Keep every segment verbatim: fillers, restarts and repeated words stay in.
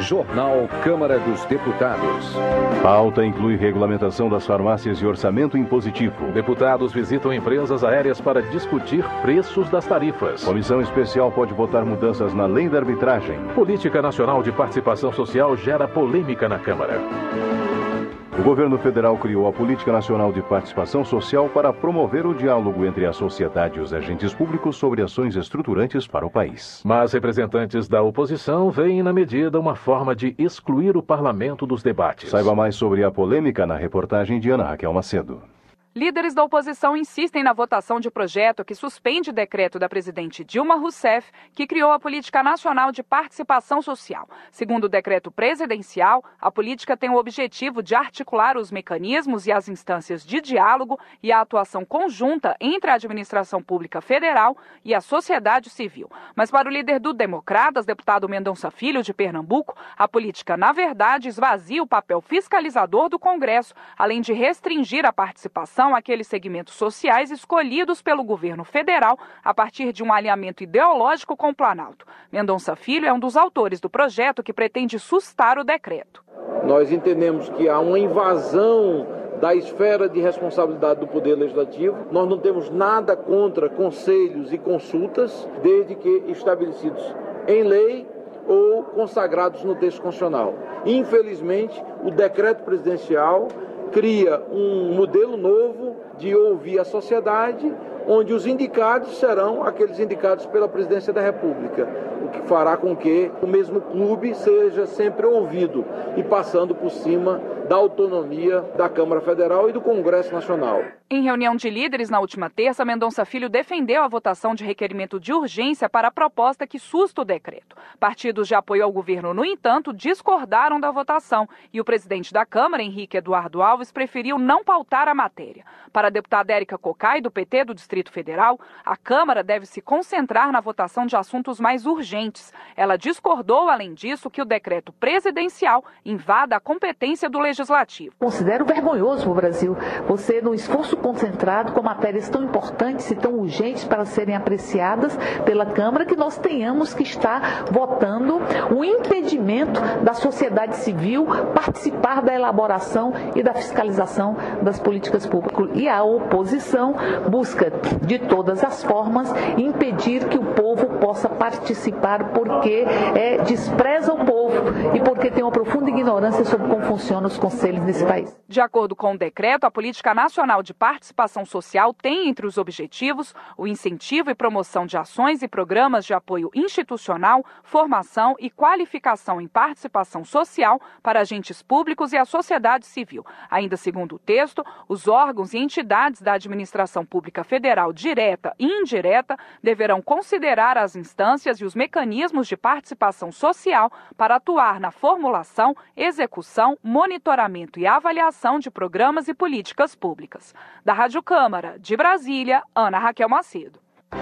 Jornal Câmara dos Deputados. Pauta inclui regulamentação das farmácias e orçamento impositivo. Deputados visitam empresas aéreas para discutir preços das tarifas. Comissão especial pode votar mudanças na lei da arbitragem. Política Nacional de Participação Social gera polêmica na Câmara. O governo federal criou a Política Nacional de Participação Social para promover o diálogo entre a sociedade e os agentes públicos sobre ações estruturantes para o país. Mas representantes da oposição veem na medida uma forma de excluir o parlamento dos debates. Saiba mais sobre a polêmica na reportagem de Ana Raquel Macedo. Líderes da oposição insistem na votação de projeto que suspende decreto da presidente Dilma Rousseff, que criou a Política Nacional de Participação Social. Segundo o decreto presidencial, a política tem o objetivo de articular os mecanismos e as instâncias de diálogo e a atuação conjunta entre a administração pública federal e a sociedade civil. Mas para o líder do Democratas, deputado Mendonça Filho, de Pernambuco, a política, na verdade, esvazia o papel fiscalizador do Congresso, além de restringir a participação aqueles segmentos sociais escolhidos pelo governo federal a partir de um alinhamento ideológico com o Planalto. Mendonça Filho é um dos autores do projeto que pretende sustar o decreto. Nós entendemos que há uma invasão da esfera de responsabilidade do Poder Legislativo. Nós não temos nada contra conselhos e consultas, desde que estabelecidos em lei ou consagrados no texto constitucional. Infelizmente, o decreto presidencial cria um modelo novo de ouvir a sociedade, onde os indicados serão aqueles indicados pela Presidência da República, o que fará com que o mesmo clube seja sempre ouvido e passando por cima da autonomia da Câmara Federal e do Congresso Nacional. Em reunião de líderes na última terça, Mendonça Filho defendeu a votação de requerimento de urgência para a proposta que susta o decreto. Partidos de apoio ao governo, no entanto, discordaram da votação e o presidente da Câmara, Henrique Eduardo Alves, preferiu não pautar a matéria. Para a deputada Érica Cocai, do P T do Distrito Federal, a Câmara deve se concentrar na votação de assuntos mais urgentes. Ela discordou, além disso, que o decreto presidencial invada a competência do Legislativo. Considero vergonhoso para o Brasil você, num esforço concentrado com matérias tão importantes e tão urgentes para serem apreciadas pela Câmara, que nós tenhamos que estar votando o impedimento da sociedade civil participar da elaboração e da fiscalização das políticas públicas. E a oposição busca, de todas as formas, impedir que o povo possa participar porque é, despreza o povo e porque tem uma profunda ignorância sobre como funcionam os conselhos nesse país. De acordo com o decreto, a Política Nacional de Participação Social tem entre os objetivos o incentivo e promoção de ações e programas de apoio institucional, formação e qualificação em participação social para agentes públicos e a sociedade civil. Ainda segundo o texto, os órgãos e entidades da administração pública federal direta e indireta deverão considerar as instâncias e os mecanismos de participação social para atuar na formulação, execução, monitoramento e avaliação de programas e políticas públicas. Da Rádio Câmara, de Brasília, Ana Raquel Macedo.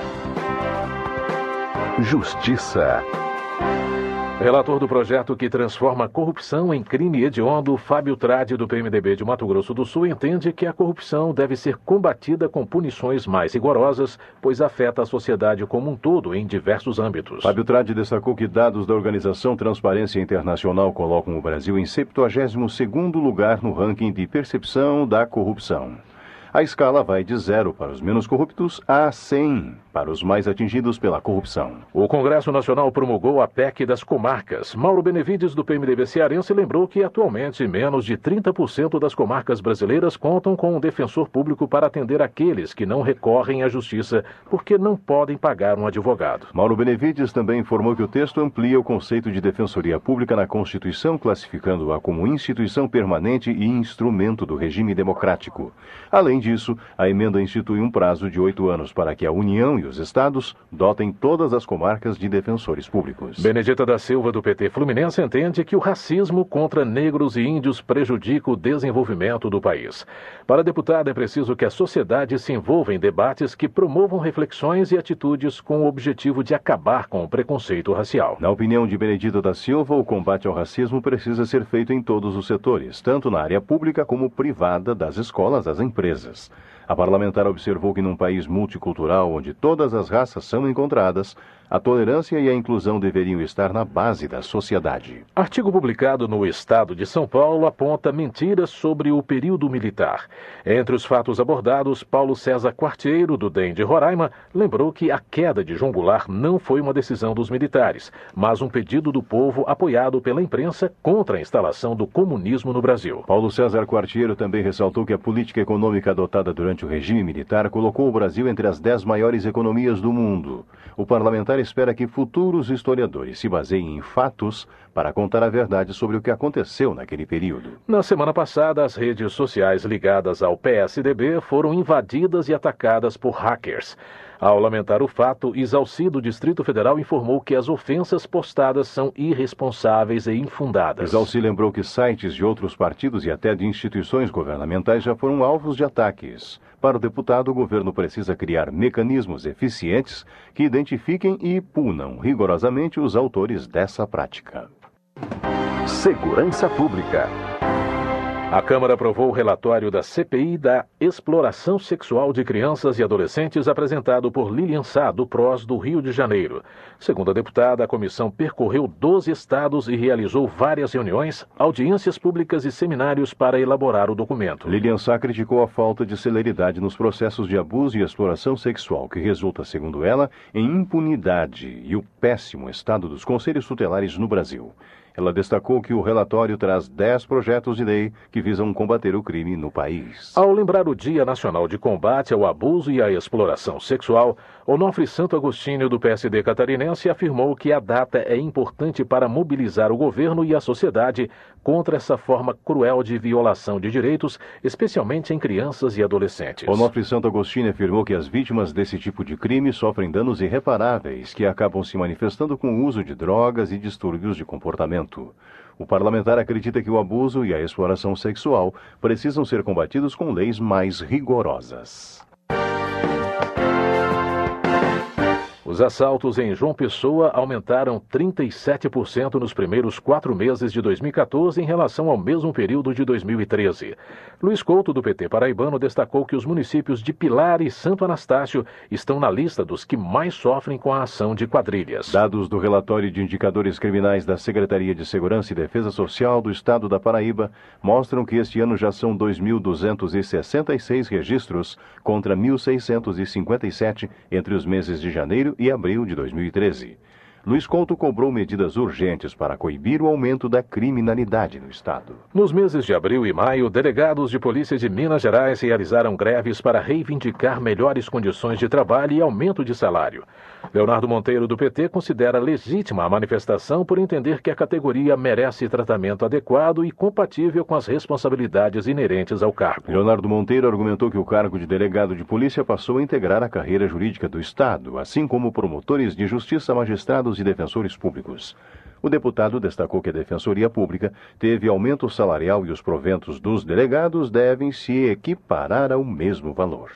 Justiça. Relator do projeto que transforma a corrupção em crime hediondo, Fábio Tradi, do P M D B de Mato Grosso do Sul, entende que a corrupção deve ser combatida com punições mais rigorosas, pois afeta a sociedade como um todo em diversos âmbitos. Fábio Tradi destacou que dados da organização Transparência Internacional colocam o Brasil em septuagésimo segundo lugar no ranking de percepção da corrupção. A escala vai de zero para os menos corruptos a cem para os mais atingidos pela corrupção. O Congresso Nacional promulgou a P E C das comarcas. Mauro Benevides, do P M D B cearense, lembrou que atualmente menos de trinta por cento das comarcas brasileiras contam com um defensor público para atender aqueles que não recorrem à justiça porque não podem pagar um advogado. Mauro Benevides também informou que o texto amplia o conceito de defensoria pública na Constituição, classificando-a como instituição permanente e instrumento do regime democrático. Além disso, a emenda institui um prazo de oito anos para que a União e os estados dotem todas as comarcas de defensores públicos. Benedita da Silva, do P T Fluminense, entende que o racismo contra negros e índios prejudica o desenvolvimento do país. Para a deputada, é preciso que a sociedade se envolva em debates que promovam reflexões e atitudes com o objetivo de acabar com o preconceito racial. Na opinião de Benedita da Silva, o combate ao racismo precisa ser feito em todos os setores, tanto na área pública como privada, das escolas às empresas. A parlamentar observou que num país multicultural, onde todas as raças são encontradas, a tolerância e a inclusão deveriam estar na base da sociedade. Artigo publicado no Estado de São Paulo aponta mentiras sobre o período militar. Entre os fatos abordados, Paulo César Quartiero, do D E M de Roraima, lembrou que a queda de João Goulart não foi uma decisão dos militares, mas um pedido do povo apoiado pela imprensa contra a instalação do comunismo no Brasil. Paulo César Quartiero também ressaltou que a política econômica adotada durante o regime militar colocou o Brasil entre as dez maiores economias do mundo. O parlamentar espera que futuros historiadores se baseiem em fatos para contar a verdade sobre o que aconteceu naquele período. Na semana passada, as redes sociais ligadas ao P S D B foram invadidas e atacadas por hackers. Ao lamentar o fato, Isalci, do Distrito Federal, informou que as ofensas postadas são irresponsáveis e infundadas. Isalci lembrou que sites de outros partidos e até de instituições governamentais já foram alvos de ataques. Para o deputado, o governo precisa criar mecanismos eficientes que identifiquem e punam rigorosamente os autores dessa prática. Segurança Pública. A Câmara aprovou o relatório da C P I da exploração sexual de crianças e adolescentes apresentado por Lilian Sá, do P R O S do Rio de Janeiro. Segundo a deputada, a comissão percorreu doze estados e realizou várias reuniões, audiências públicas e seminários para elaborar o documento. Lilian Sá criticou a falta de celeridade nos processos de abuso e exploração sexual, que resulta, segundo ela, em impunidade e o péssimo estado dos conselhos tutelares no Brasil. Ela destacou que o relatório traz dez projetos de lei que visam combater o crime no país. Ao lembrar o Dia Nacional de Combate ao Abuso e à Exploração Sexual, Onofre Santo Agostinho, do P S D catarinense, afirmou que a data é importante para mobilizar o governo e a sociedade contra essa forma cruel de violação de direitos, especialmente em crianças e adolescentes. Onofre Santo Agostinho afirmou que as vítimas desse tipo de crime sofrem danos irreparáveis que acabam se manifestando com o uso de drogas e distúrbios de comportamento. O parlamentar acredita que o abuso e a exploração sexual precisam ser combatidos com leis mais rigorosas. Os assaltos em João Pessoa aumentaram trinta e sete por cento nos primeiros quatro meses de dois mil e quatorze em relação ao mesmo período de dois mil e treze. Luiz Couto, do P T paraibano, destacou que os municípios de Pilar e Santo Anastácio estão na lista dos que mais sofrem com a ação de quadrilhas. Dados do relatório de indicadores criminais da Secretaria de Segurança e Defesa Social do Estado da Paraíba mostram que este ano já são dois mil duzentos e sessenta e seis registros contra mil seiscentos e cinquenta e sete entre os meses de janeiro e abril de dois mil e treze. Luiz Couto cobrou medidas urgentes para coibir o aumento da criminalidade no estado. Nos meses de abril e maio, delegados de polícia de Minas Gerais realizaram greves para reivindicar melhores condições de trabalho e aumento de salário. Leonardo Monteiro, do P T, considera legítima a manifestação por entender que a categoria merece tratamento adequado e compatível com as responsabilidades inerentes ao cargo. Leonardo Monteiro argumentou que o cargo de delegado de polícia passou a integrar a carreira jurídica do estado, assim como promotores de justiça, magistrados e defensores públicos. O deputado destacou que a Defensoria Pública teve aumento salarial e os proventos dos delegados devem se equiparar ao mesmo valor.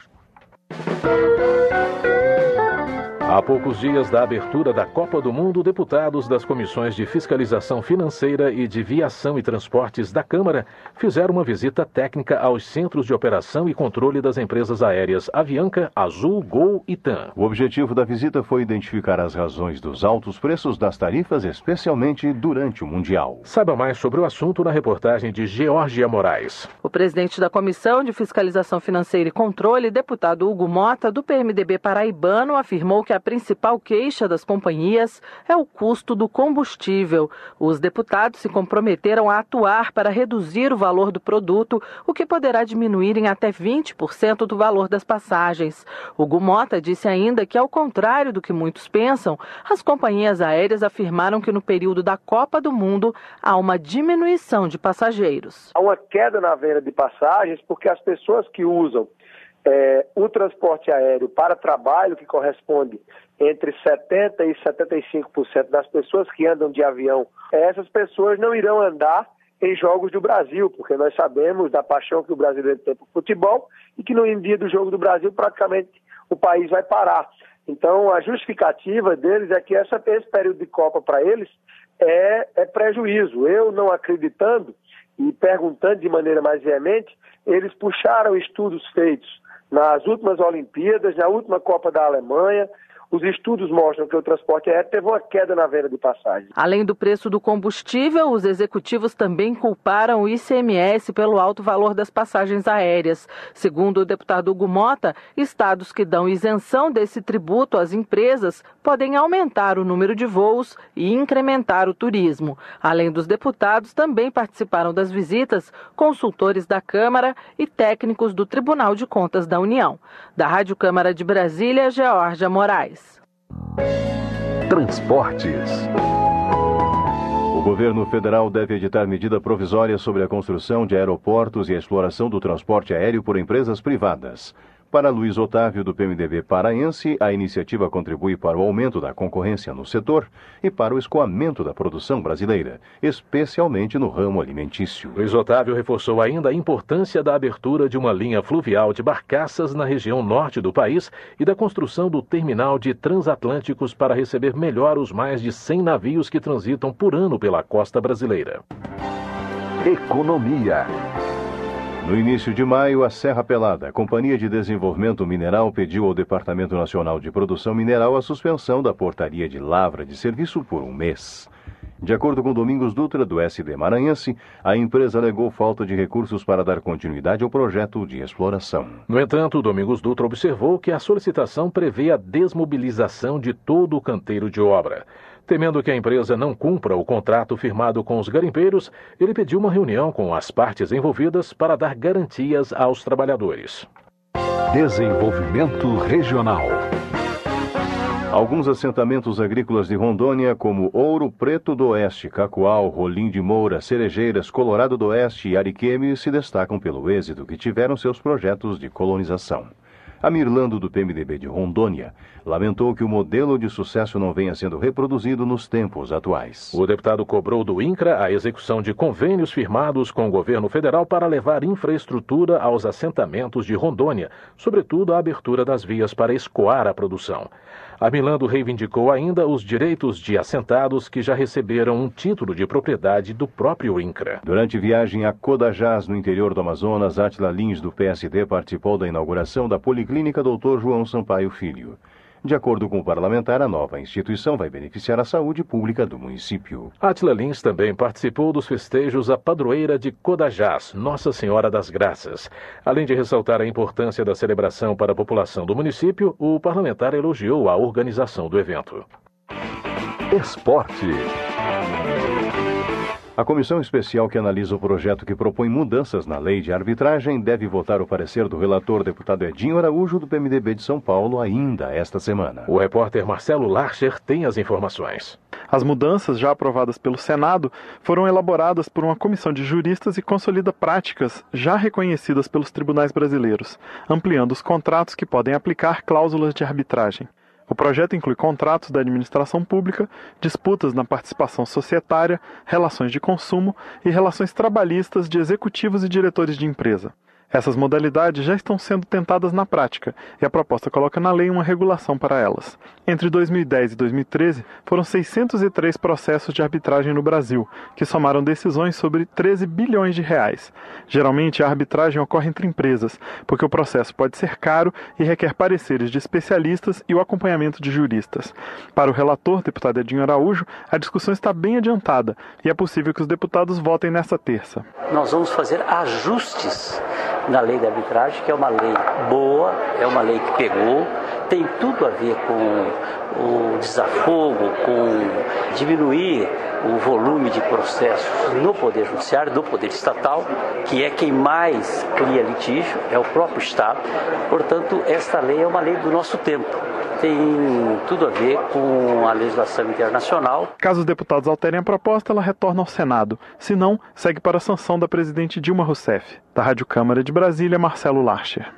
Há poucos dias da abertura da Copa do Mundo, deputados das comissões de Fiscalização Financeira e de Viação e Transportes da Câmara fizeram uma visita técnica aos centros de operação e controle das empresas aéreas Avianca, Azul, Gol e TAM. O objetivo da visita foi identificar as razões dos altos preços das tarifas, especialmente durante o Mundial. Saiba mais sobre o assunto na reportagem de Georgia Moraes. O presidente da Comissão de Fiscalização Financeira e Controle, deputado Hugo Mota, do P M D B paraibano, afirmou que a principal queixa das companhias é o custo do combustível. Os deputados se comprometeram a atuar para reduzir o valor do produto, o que poderá diminuir em até vinte por cento do valor das passagens. Hugo Mota disse ainda que, ao contrário do que muitos pensam, as companhias aéreas afirmaram que no período da Copa do Mundo há uma diminuição de passageiros. Há uma queda na venda de passagens porque as pessoas que usam É, o transporte aéreo para trabalho, que corresponde entre setenta por cento e setenta e cinco por cento das pessoas que andam de avião, essas pessoas não irão andar em jogos do Brasil, porque nós sabemos da paixão que o brasileiro tem por futebol e que no dia do jogo do Brasil praticamente o país vai parar. Então a justificativa deles é que essa, esse período de Copa para eles é, é prejuízo. Eu não acreditando e perguntando de maneira mais veemente, eles puxaram estudos feitos nas últimas Olimpíadas, na última Copa da Alemanha. Os estudos mostram que o transporte aéreo teve uma queda na venda de passagens. Além do preço do combustível, os executivos também culparam o I C M S pelo alto valor das passagens aéreas. Segundo o deputado Hugo Mota, estados que dão isenção desse tributo às empresas podem aumentar o número de voos e incrementar o turismo. Além dos deputados, também participaram das visitas consultores da Câmara e técnicos do Tribunal de Contas da União. Da Rádio Câmara de Brasília, Geórgia Moraes. Transportes. O governo federal deve editar medida provisória sobre a construção de aeroportos e a exploração do transporte aéreo por empresas privadas. Para Luiz Otávio, do P M D B paraense, a iniciativa contribui para o aumento da concorrência no setor e para o escoamento da produção brasileira, especialmente no ramo alimentício. Luiz Otávio reforçou ainda a importância da abertura de uma linha fluvial de barcaças na região norte do país e da construção do terminal de transatlânticos para receber melhor os mais de cem navios que transitam por ano pela costa brasileira. Economia. No início de maio, a Serra Pelada, a Companhia de Desenvolvimento Mineral, pediu ao Departamento Nacional de Produção Mineral a suspensão da portaria de lavra de serviço por um mês. De acordo com Domingos Dutra, do S D Maranhense, a empresa alegou falta de recursos para dar continuidade ao projeto de exploração. No entanto, Domingos Dutra observou que a solicitação prevê a desmobilização de todo o canteiro de obra. Temendo que a empresa não cumpra o contrato firmado com os garimpeiros, ele pediu uma reunião com as partes envolvidas para dar garantias aos trabalhadores. Desenvolvimento regional. Alguns assentamentos agrícolas de Rondônia, como Ouro Preto do Oeste, Cacoal, Rolim de Moura, Cerejeiras, Colorado do Oeste e Ariquemes, se destacam pelo êxito que tiveram seus projetos de colonização. A Mirlando, do P M D B de Rondônia, lamentou que o modelo de sucesso não venha sendo reproduzido nos tempos atuais. O deputado cobrou do INCRA a execução de convênios firmados com o governo federal para levar infraestrutura aos assentamentos de Rondônia, sobretudo a abertura das vias para escoar a produção. A Mirlando reivindicou ainda os direitos de assentados que já receberam um título de propriedade do próprio INCRA. Durante viagem a Codajás, no interior do Amazonas, Átila Lins, do P S D, participou da inauguração da Policlínica doutor João Sampaio Filho. De acordo com o parlamentar, a nova instituição vai beneficiar a saúde pública do município. Átila Lins também participou dos festejos à padroeira de Codajás, Nossa Senhora das Graças. Além de ressaltar a importância da celebração para a população do município, o parlamentar elogiou a organização do evento. Esporte. A comissão especial que analisa o projeto que propõe mudanças na lei de arbitragem deve votar o parecer do relator deputado Edinho Araújo, do P M D B de São Paulo, ainda esta semana. O repórter Marcelo Larcher tem as informações. As mudanças, já aprovadas pelo Senado, foram elaboradas por uma comissão de juristas e consolida práticas já reconhecidas pelos tribunais brasileiros, ampliando os contratos que podem aplicar cláusulas de arbitragem. O projeto inclui contratos da administração pública, disputas na participação societária, relações de consumo e relações trabalhistas de executivos e diretores de empresa. Essas modalidades já estão sendo tentadas na prática e a proposta coloca na lei uma regulação para elas. Entre dois mil e dez e dois mil e treze, foram seiscentos e três processos de arbitragem no Brasil, que somaram decisões sobre treze bilhões de reais. Geralmente, a arbitragem ocorre entre empresas, porque o processo pode ser caro e requer pareceres de especialistas e o acompanhamento de juristas. Para o relator, deputado Edinho Araújo, a discussão está bem adiantada e é possível que os deputados votem nesta terça. Nós vamos fazer ajustes na lei da arbitragem, que é uma lei boa, é uma lei que pegou, tem tudo a ver com o desafogo, com diminuir o volume de processos no Poder Judiciário, do Poder Estatal, que é quem mais cria litígio, é o próprio Estado. Portanto, esta lei é uma lei do nosso tempo. Tem tudo a ver com a legislação internacional. Caso os deputados alterem a proposta, ela retorna ao Senado. Se não, segue para a sanção da presidente Dilma Rousseff. Da Rádio Câmara de Brasília, Marcelo Larcher.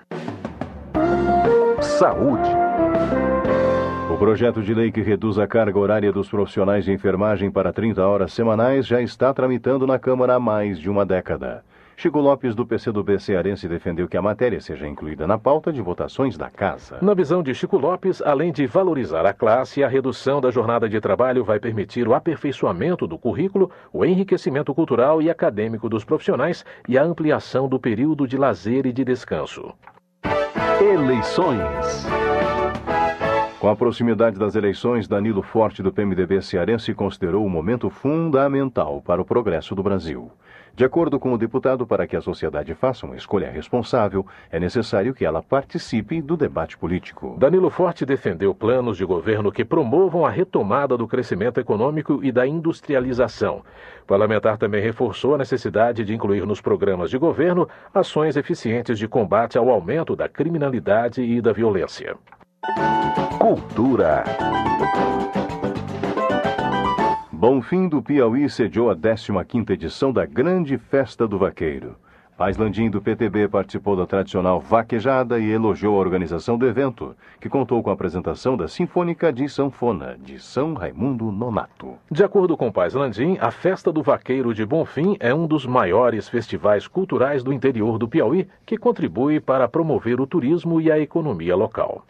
Saúde. O projeto de lei que reduz a carga horária dos profissionais de enfermagem para trinta horas semanais já está tramitando na Câmara há mais de uma década. Chico Lopes, do P C do B cearense, defendeu que a matéria seja incluída na pauta de votações da Casa. Na visão de Chico Lopes, além de valorizar a classe, a redução da jornada de trabalho vai permitir o aperfeiçoamento do currículo, o enriquecimento cultural e acadêmico dos profissionais e a ampliação do período de lazer e de descanso. Eleições. Com a proximidade das eleições, Danilo Forte, do P M D B cearense, considerou um momento fundamental para o progresso do Brasil. De acordo com o deputado, para que a sociedade faça uma escolha responsável, é necessário que ela participe do debate político. Danilo Forte defendeu planos de governo que promovam a retomada do crescimento econômico e da industrialização. O parlamentar também reforçou a necessidade de incluir nos programas de governo ações eficientes de combate ao aumento da criminalidade e da violência. Cultura. Bonfim do Piauí sediou a décima quinta edição da Grande Festa do Vaqueiro. Paz Landim, do P T B, participou da tradicional vaquejada e elogiou a organização do evento, que contou com a apresentação da Sinfônica de Sanfona, de São Raimundo Nonato. De acordo com Paz Landim, a Festa do Vaqueiro de Bonfim é um dos maiores festivais culturais do interior do Piauí, que contribui para promover o turismo e a economia local.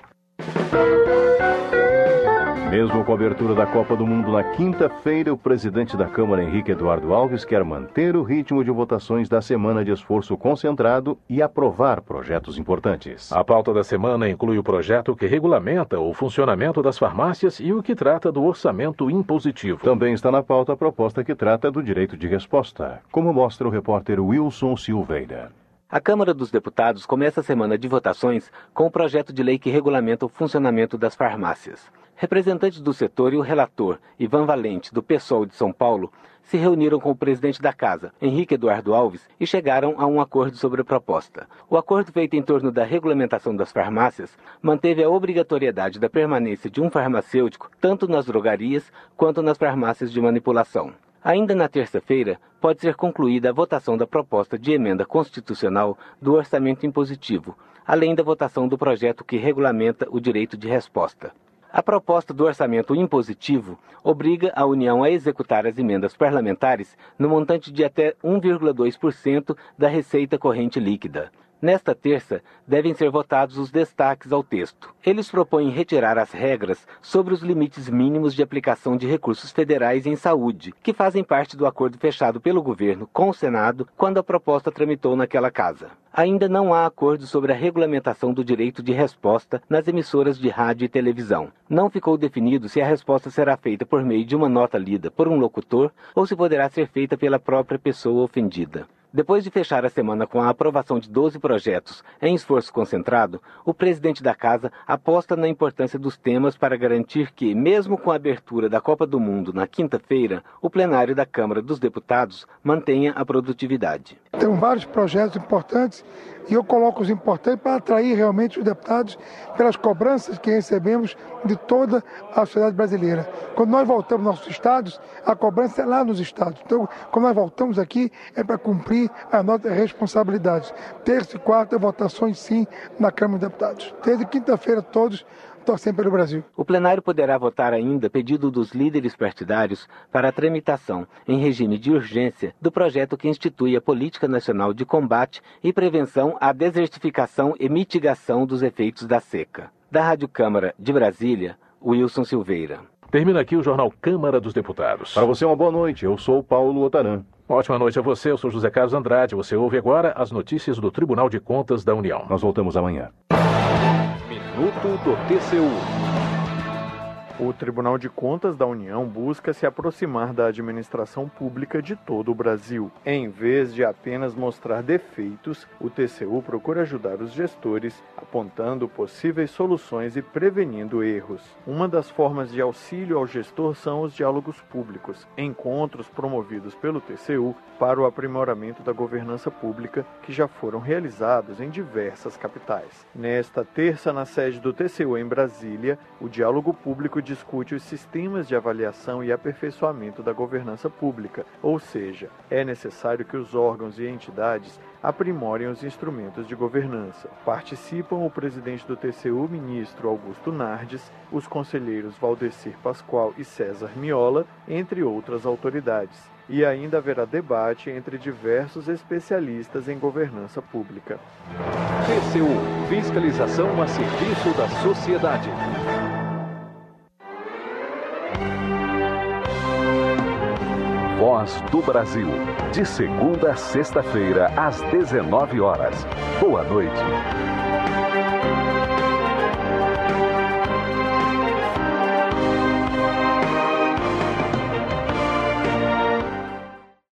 Mesmo com a abertura da Copa do Mundo na quinta-feira, o presidente da Câmara, Henrique Eduardo Alves, quer manter o ritmo de votações da semana de esforço concentrado e aprovar projetos importantes. A pauta da semana inclui o projeto que regulamenta o funcionamento das farmácias e o que trata do orçamento impositivo. Também está na pauta a proposta que trata do direito de resposta, como mostra o repórter Wilson Silveira. A Câmara dos Deputados começa a semana de votações com o projeto de lei que regulamenta o funcionamento das farmácias. Representantes do setor e o relator, Ivan Valente, do PSOL de São Paulo, se reuniram com o presidente da Casa, Henrique Eduardo Alves, e chegaram a um acordo sobre a proposta. O acordo feito em torno da regulamentação das farmácias manteve a obrigatoriedade da permanência de um farmacêutico tanto nas drogarias quanto nas farmácias de manipulação. Ainda na terça-feira, pode ser concluída a votação da proposta de emenda constitucional do orçamento impositivo, além da votação do projeto que regulamenta o direito de resposta. A proposta do orçamento impositivo obriga a União a executar as emendas parlamentares no montante de até um vírgula dois por cento da receita corrente líquida. Nesta terça, devem ser votados os destaques ao texto. Eles propõem retirar as regras sobre os limites mínimos de aplicação de recursos federais em saúde, que fazem parte do acordo fechado pelo governo com o Senado quando a proposta tramitou naquela casa. Ainda não há acordo sobre a regulamentação do direito de resposta nas emissoras de rádio e televisão. Não ficou definido se a resposta será feita por meio de uma nota lida por um locutor ou se poderá ser feita pela própria pessoa ofendida. Depois de fechar a semana com a aprovação de doze projetos em esforço concentrado, o presidente da Casa aposta na importância dos temas para garantir que, mesmo com a abertura da Copa do Mundo na quinta-feira, o plenário da Câmara dos Deputados mantenha a produtividade. Tem vários projetos importantes e eu coloco os importantes para atrair realmente os deputados pelas cobranças que recebemos de toda a sociedade brasileira. Quando nós voltamos aos nossos estados, a cobrança é lá nos estados. Então, quando nós voltamos aqui, é para cumprir as nossas responsabilidades. Terça e quarta, votações sim na Câmara dos Deputados. Desde quinta-feira, todos torcendo pelo Brasil. O plenário poderá votar ainda pedido dos líderes partidários para a tramitação, em regime de urgência, do projeto que institui a Política Nacional de Combate e Prevenção à Desertificação e Mitigação dos Efeitos da Seca. Da Rádio Câmara de Brasília, Wilson Silveira. Termina aqui o Jornal Câmara dos Deputados. Para você, uma boa noite. Eu sou o Paulo Otaran. Ótima noite a você. Eu sou José Carlos Andrade. Você ouve agora as notícias do Tribunal de Contas da União. Nós voltamos amanhã. Minuto do T C U. O Tribunal de Contas da União busca se aproximar da administração pública de todo o Brasil. Em vez de apenas mostrar defeitos, o T C U procura ajudar os gestores, apontando possíveis soluções e prevenindo erros. Uma das formas de auxílio ao gestor são os diálogos públicos, encontros promovidos pelo T C U para o aprimoramento da governança pública, que já foram realizados em diversas capitais. Nesta terça, na sede do T C U em Brasília, o diálogo público discute os sistemas de avaliação e aperfeiçoamento da governança pública, ou seja, é necessário que os órgãos e entidades aprimorem os instrumentos de governança. Participam o presidente do T C U, ministro Augusto Nardes, os conselheiros Valdecir Pascoal e César Miola, entre outras autoridades. E ainda haverá debate entre diversos especialistas em governança pública. T C U, fiscalização a serviço da sociedade. Voz do Brasil, de segunda a sexta-feira, às dezenove horas. Boa noite.